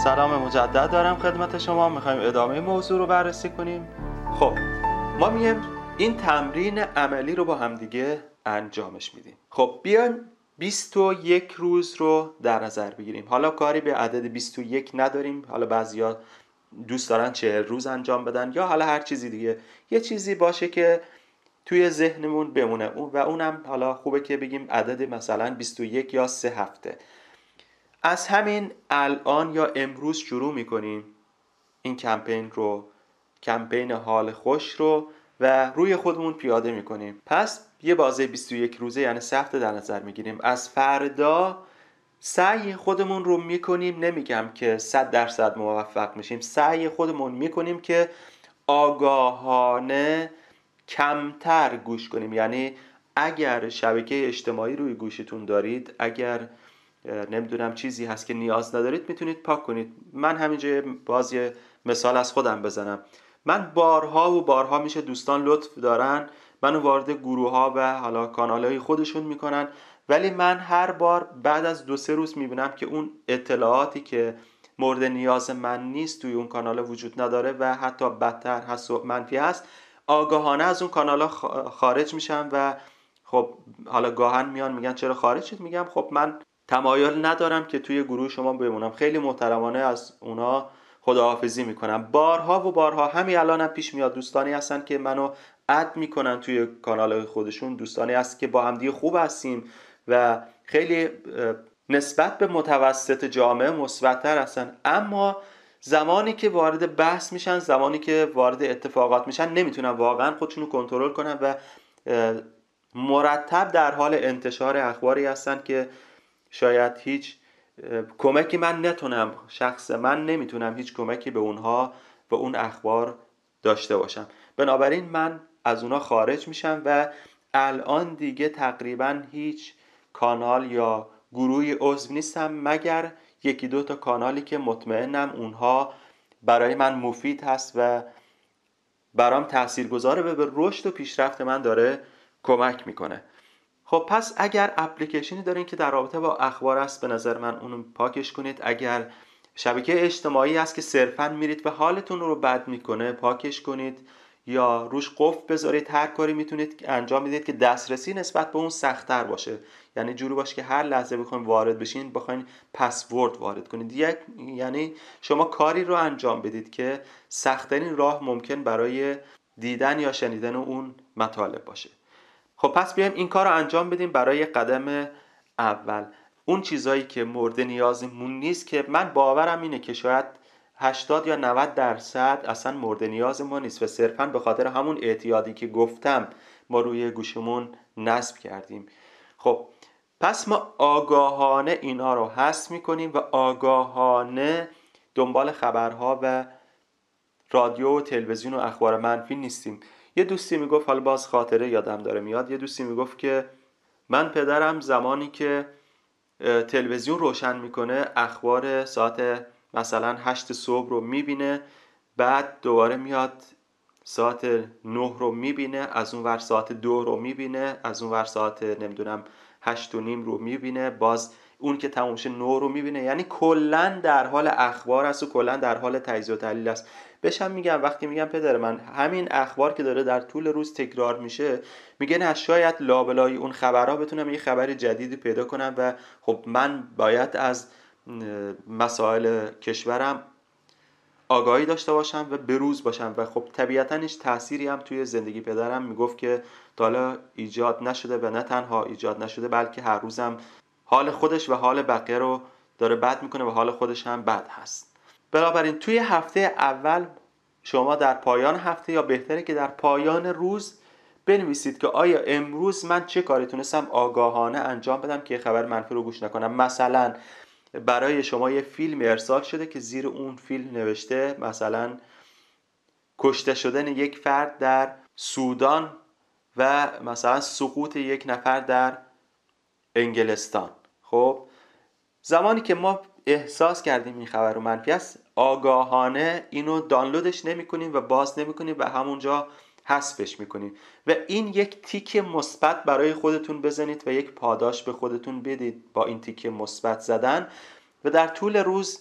سلام مجدد دارم خدمت شما. میخوایم ادامه موضوع رو بررسی کنیم. خب ما میگیم این تمرین عملی رو با هم دیگه انجامش میدیم. خب بیایم 21 روز رو در نظر بگیریم. حالا کاری به عدد 21 نداریم، حالا بعضیا دوست دارن 40 روز انجام بدن یا حالا هر چیزی دیگه، یه چیزی باشه که توی ذهنمون بمونه و اونم حالا خوبه که بگیم عدد مثلا 21 یا 3 هفته. از همین الان یا امروز شروع میکنیم این کمپین حال خوش رو و روی خودمون پیاده میکنیم. پس یه بازه 21 روزه یعنی 3 هفته در نظر میگیریم. از فردا سعی خودمون رو میکنیم، نمیگم که 100% موفق میشیم، سعی خودمون میکنیم که آگاهانه کمتر گوش کنیم. یعنی اگر شبکه اجتماعی روی گوشتون دارید، اگر نمیدونم چیزی هست که نیاز ندارید، میتونید پاک کنید. من همینجا باز یه مثال از خودم بزنم. من بارها و بارها میشه دوستان لطف دارن منو وارد گروه ها و حالا کانال های خودشون میکنن، ولی من هر بار بعد از 2-3 روز میبینم که اون اطلاعاتی که مورد نیاز من نیست توی اون کانال وجود نداره و حتی بدتر هست و منفی هست. آگاهانه از اون کانال ها خارج میشم و خب حالا گاهن میان میگن چرا خارج شد؟ میگم خب من تمایل ندارم که توی گروه شما بمونم. خیلی محترمانه از اونا خداحافظی میکنم. بارها و بارها همین الانم پیش میاد دوستانی هستن که منو اد میکنن توی کانال خودشون، دوستانی هست که با همدیگه خوب هستیم و خیلی نسبت به متوسط جامعه مثبت‌تر هستن، اما زمانی که وارد بحث میشن، زمانی که وارد اتفاقات میشن، نمیتونن واقعا خودشونو کنترل کنن و مرتب در حال انتشار اخباری هستن که شاید هیچ کمکی من نتونم، شخص من نمیتونم هیچ کمکی به اونها و اون اخبار داشته باشم. بنابراین من از اونها خارج میشم و الان دیگه تقریبا هیچ کانال یا گروهی عضو نیستم مگر 1-2 تا کانالی که مطمئنم اونها برای من مفید هست و برام تاثیرگذاره و به رشد و پیشرفت من داره کمک میکنه. خب پس اگر اپلیکیشنی دارین که در رابطه با اخبار است، به نظر من اونو پاکش کنید. اگر شبکه اجتماعی است که صرفاً میرید و حالتون رو بد میکنه، پاکش کنید یا روش قفل بذارید. هر کاری میتونید انجام میدید که دسترسی نسبت به اون سخت‌تر باشه، یعنی جوری باشه که هر لحظه بخواید وارد بشین بخواید پسورد وارد کنید. یعنی شما کاری رو انجام بدید که سخت‌ترین راه ممکن برای دیدن یا شنیدن اون مطالب باشه. خب پس بیایم این کار رو انجام بدیم. برای قدم اول اون چیزایی که مورد نیازمون نیست، که من باورم اینه که شاید 80 یا 90% اصلا مورد نیاز ما نیست و صرفاً به خاطر همون اعتیادی که گفتم ما روی گوشمون نصب کردیم. خب پس ما آگاهانه اینا رو حذف میکنیم و آگاهانه دنبال خبرها و رادیو و تلویزیون و اخبار منفی نیستیم. یه دوستی میگفت، حالا باز خاطره یادم داره میاد، یه دوستی میگفت که من پدرم زمانی که تلویزیون روشن میکنه اخبار ساعت مثلا 8 صبح رو میبینه، بعد دوباره میاد ساعت 9 رو میبینه، از اون ور ساعت 2 رو میبینه، از اون ور ساعت نمیدونم 8 و نیم رو میبینه، باز اون که تموم شه 9 رو میبینه. یعنی کلا در حال اخبار است و کلا در حال تجزیه و تحلیل است. بهشم میگم، وقتی میگم پدر من همین اخبار که داره در طول روز تکرار میشه، میگه نه شاید لابلای اون خبرها بتونم یه خبر جدیدی پیدا کنم و خب من باید از مسائل کشورم آگاهی داشته باشم و بروز باشم. و خب طبیعتاً هیچ تأثیری هم توی زندگی پدرم میگفت که تا حالا ایجاد نشده و نه تنها ایجاد نشده بلکه هر روزم حال خودش و حال بقیه رو داره بد میکنه و حال خودش هم بد هست. بنابراین توی هفته اول شما در پایان هفته یا بهتره که در پایان روز بنویسید که آیا امروز من چه کاری تونستم آگاهانه انجام بدم که خبر منفی رو گوش نکنم. مثلا برای شما یه فیلم ارسال شده که زیر اون فیلم نوشته مثلا کشته شدن یک فرد در سودان و مثلا سقوط یک نفر در انگلستان. خب زمانی که ما احساس کردیم این خبر رو منفی است، آگاهانه اینو دانلودش نمی کنیم و باز نمی کنیم و همونجا حذفش میکنیم و این یک تیک مثبت برای خودتون بزنید و یک پاداش به خودتون بدید با این تیک مثبت زدن. و در طول روز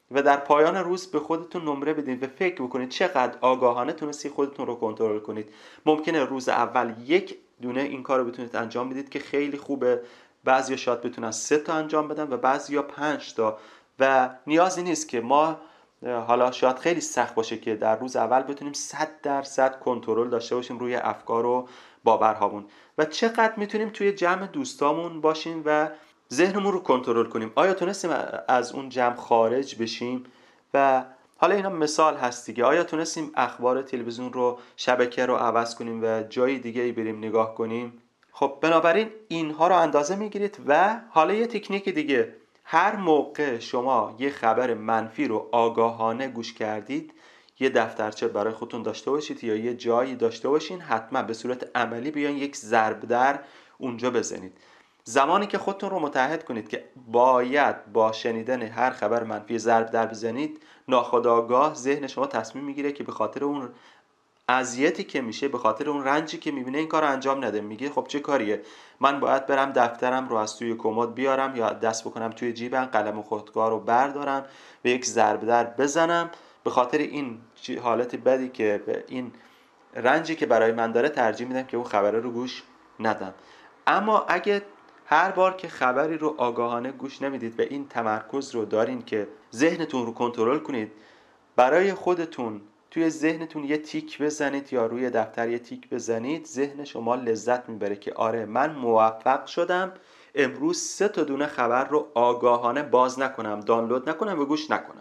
و در پایان روز به خودتون نمره بدید و فکر بکنید چقدر آگاهانه تونستی خودتون رو کنترل کنید. ممکنه روز اول یک دونه این کار رو بتونید انجام بدید که خیلی خوبه، بعضیا شاید بتونن 3 تا انجام بدن و بعضیا 5 تا و نیازی نیست که ما حالا شاید خیلی سخت باشه که در روز اول بتونیم 100% کنترل داشته باشیم روی افکار و باورهامون و چقدر میتونیم توی جمع دوستامون باشیم و ذهنمون رو کنترل کنیم. آیا تونستیم از اون جمع خارج بشیم؟ و حالا اینا مثال هست دیگه. آیا تونستیم اخبار تلویزیون رو، شبکه رو عوض کنیم و جای دیگه ای بریم نگاه کنیم؟ خب بنابراین اینها رو اندازه میگیرید و حالا یه تکنیک دیگه، هر موقع شما یه خبر منفی رو آگاهانه گوش کردید یه دفترچه برای خودتون داشته باشید یا یه جایی داشته باشین، حتما به صورت عملی بیان یک ضرب در اونجا بزنید. زمانی که خودتون رو متعهد کنید که باید با شنیدن هر خبر منفی ضرب در بزنید، ناخودآگاه ذهن شما تصمیم میگیره که به خاطر اون اذیتی که میشه، به خاطر اون رنجی که میبینه این کار رو انجام نده. میگه خب چه کاریه، من باید برم دفترم رو از توی کمد بیارم یا دست بکنم توی جیبم، قلم خودکار رو بردارم و یک ضرب در بزنم. به خاطر این حالت بدی که به این رنجی که برای من داره ترجیح میدم که اون خبره رو گوش ندم. اما اگه هر بار که خبری رو آگاهانه گوش نمیدید و این تمرکز رو دارین که ذهنتون رو کنترل کنید، برای خودتون توی ذهنتون یه تیک بزنید یا روی دفتر یه تیک بزنید، ذهن شما لذت میبره که آره من موفق شدم امروز 3 تا دونه خبر رو آگاهانه باز نکنم، دانلود نکنم و گوش نکنم.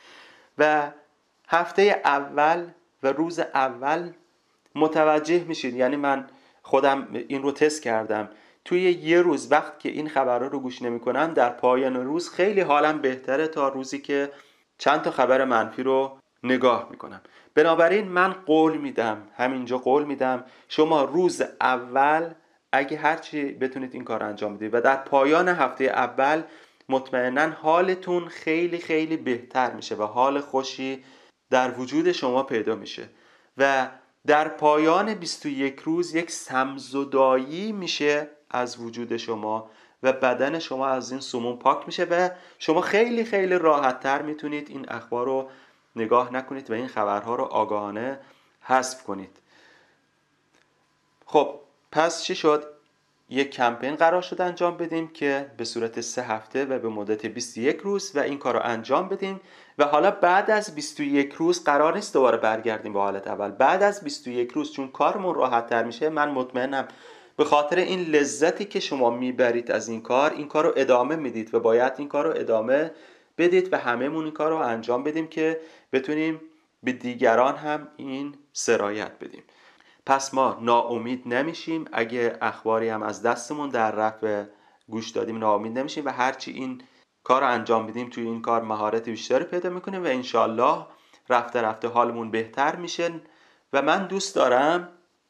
و هفته اول و روز اول متوجه میشید، یعنی من خودم این رو تست کردم، توی یه روز وقت که این خبرها رو گوش نمی کنم، در پایان روز خیلی حالم بهتره تا روزی که چند تا خبر منفی رو نگاه میکنم. بنابراین من قول میدم، همینجا قول میدم، شما روز اول اگه هرچی بتونید این کار انجام بدید و در پایان هفته اول مطمئنا حالتون خیلی خیلی بهتر میشه و حال خوشی در وجود شما پیدا میشه و در پایان 21 روز یک سمزدایی میشه از وجود شما و بدن شما از این سموم پاک میشه و شما خیلی خیلی راحت تر میتونید این اخبار رو نگاه نکنید و این خبرها رو آگاهانه حذف کنید. خب پس چی شد؟ یک کمپین قرار شد انجام بدیم که به صورت 3 هفته و به مدت 21 روز و این کار رو انجام بدیم و حالا بعد از 21 روز قرار نیست دوباره برگردیم به حالت اول. بعد از 21 روز چون کارمون راحت تر میشه، من مطمئنم به خاطر این لذتی که شما میبرید از این کار رو ادامه میدید و باید این کار رو ادامه بدید و همه‌مون این کار رو انجام بدیم که بتونیم به دیگران هم این سرایت بدیم. پس ما ناامید نمیشیم، اگه اخباری هم از دستمون در رفت گوش دادیم ناامید نمیشیم و هرچی این کار رو انجام بدیم توی این کار مهارت بیشتری پیدا میکنیم و انشالله رفته رفته حالمون بهتر میشه. و من دوست دارم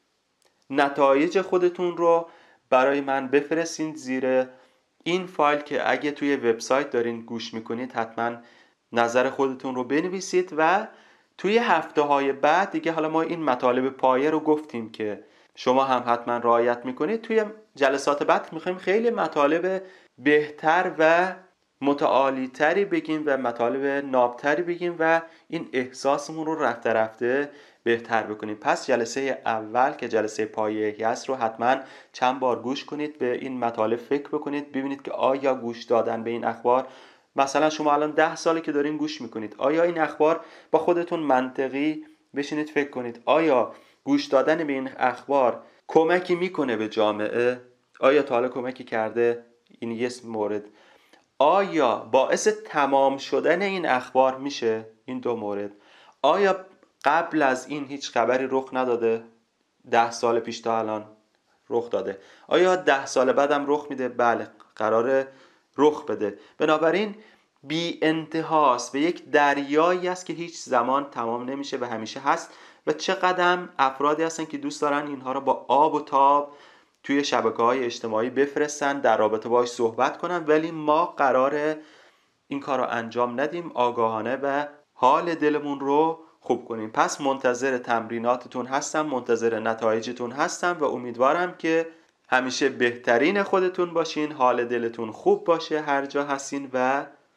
نتایج خودتون رو برای من بفرستین زیر این فایل که اگه توی وبسایت دارین گوش میکنید حتما نظر خودتون رو بنویسید و توی هفته‌های بعد دیگه، حالا ما این مطالب پایه رو گفتیم که شما هم حتما رعایت میکنید، توی جلسات بعد میخوایم خیلی مطالب بهتر و متعالی‌تری بگیم و مطالب نابتری بگیم و این احساسمون رو رفته رفته بهتر بکنیم. پس جلسه اول که جلسه پایه‌ای است رو حتما چند بار گوش کنید، به این مطالب فکر بکنید، ببینید که آیا گوش دادن به این اخبار، مثلا شما الان 10 ساله که دارین گوش میکنید، آیا این اخبار با خودتون منطقی بشینید فکر کنید، آیا گوش دادن به این اخبار کمکی میکنه به جامعه؟ آیا تا حالا کمکی کرده؟ این یه مورد. آیا باعث تمام شدن این اخبار میشه؟ این 2 مورد. آیا قبل از این هیچ خبری رخ نداده؟ 10 سال پیش تا الان رخ داده. آیا 10 سال بعدم رخ میده؟ بله، قراره رخ بده. بنابراین بی انتهاست و یک دریایی است که هیچ زمان تمام نمیشه و همیشه هست و چقدر افرادی هستن که دوست دارن اینها رو با آب و تاب توی شبکه‌های اجتماعی بفرستن، در رابطه باهاش صحبت کنن، ولی ما قراره این کار رو انجام ندیم، آگاهانه و حال دلمون رو خوب کنیم. پس منتظر تمریناتتون هستم، منتظر نتایجتون هستم و امیدوارم که همیشه بهترین خودتون باشین، حال دلتون خوب باشه هر جا هستین و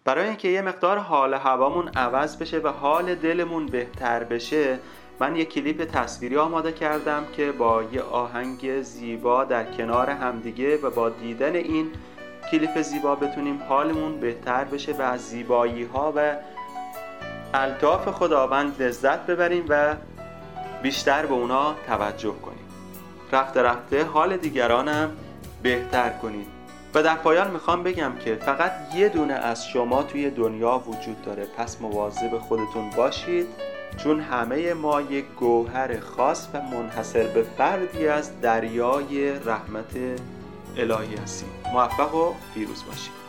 برای اینکه یه مقدار حال هوامون عوض بشه و حال دلمون بهتر بشه، من یه کلیپ تصویری آماده کردم که با یه آهنگ زیبا در کنار همدیگه و با دیدن این کلیپ زیبا بتونیم حالمون بهتر بشه و از زیبایی ها و الطاف خداوند لذت ببریم و بیشتر به اونا توجه کنیم. رفته رفته حال دیگرانم بهتر کنید. و در پایان میخوام بگم که فقط یه دونه از شما توی دنیا وجود داره، پس مواظب خودتون باشید، چون همه ما یک گوهر خاص و منحصر به فردی از دریای رحمت الهی هستیم. موفق و پیروز باشید.